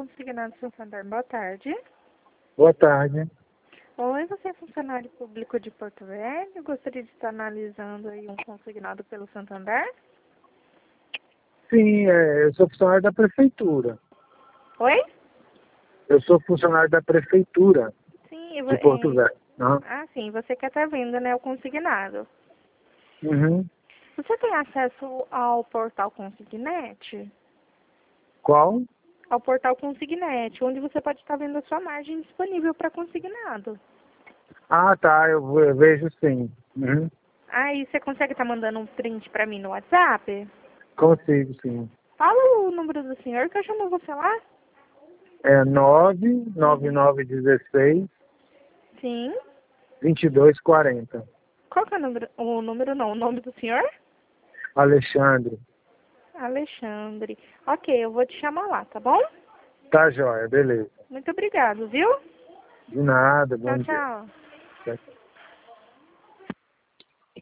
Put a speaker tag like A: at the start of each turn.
A: Consignado Santander. Boa tarde.
B: Boa tarde.
A: Oi, você é funcionário público de Porto Velho? Gostaria de estar analisando aí um consignado pelo Santander?
B: Sim, eu sou funcionário da prefeitura.
A: Oi?
B: Eu sou funcionário da prefeitura
A: Sim,
B: de Porto Velho. Aham.
A: sim, você quer estar vendo, né, o consignado.
B: Uhum.
A: Você tem acesso ao portal Consignet?
B: Qual?
A: Ao portal Consignet, onde você pode estar vendo a sua margem disponível para consignado.
B: Ah, tá, eu vejo sim. Uhum.
A: Aí você consegue estar mandando um print para mim no WhatsApp?
B: Consigo, sim.
A: Fala o número do senhor que eu chamo você lá.
B: É 99916
A: Sim.
B: 2240.
A: Qual que é o número? O número não, o nome do senhor?
B: Alexandre.
A: Alexandre. Ok, eu vou te chamar lá, tá bom?
B: Tá joia, beleza.
A: Muito obrigado, viu?
B: De nada,
A: Tchau,
B: bom dia.
A: tchau.
B: Tchau.